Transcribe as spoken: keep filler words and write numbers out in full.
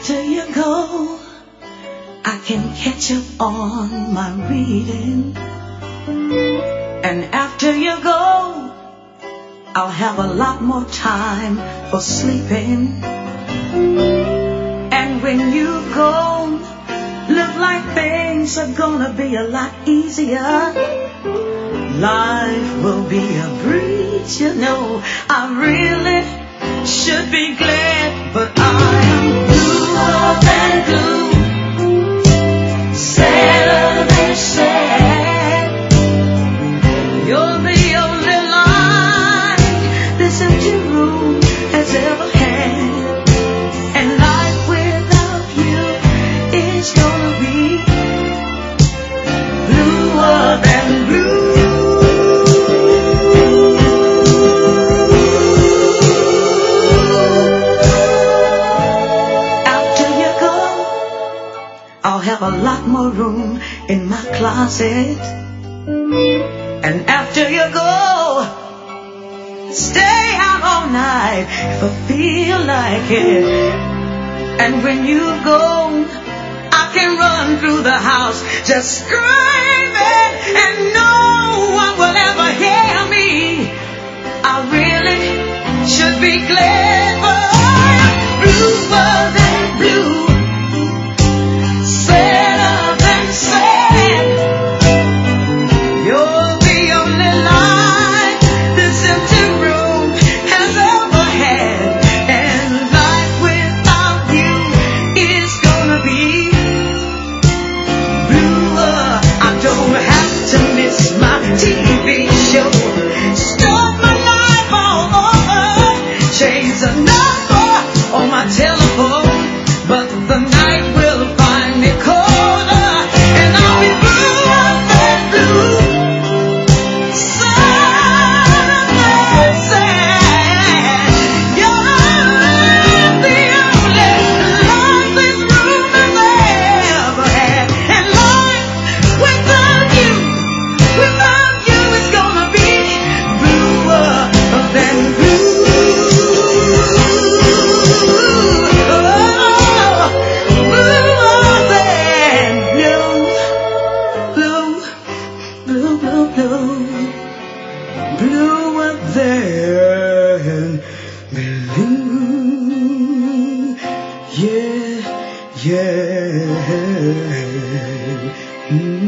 after you go, I can catch up on my reading. And after you go, I'll have a lot more time for sleeping. And when you go, look like things are gonna be a lot easier. Life will be a breeze, you know. I really should be glad, but I'm bluer than blue, sadder than sad. You're the only light this empty room has ever had. And life without you is gonna be bluer than blue. I'll have a lot more room in my closet. And after you go, stay out all night if I feel like it. And when you go, I can run through the house just screaming, and no one will ever hear me. I really should be glad, but I'm bluer than blue. T V show, start my life all over, change the number on my telephone, but the night will find me colder, and I'll be bluer than blue, sad and sad. You're the only life this room has ever had, and life without you, without bluer than blue, yeah, yeah. Mm.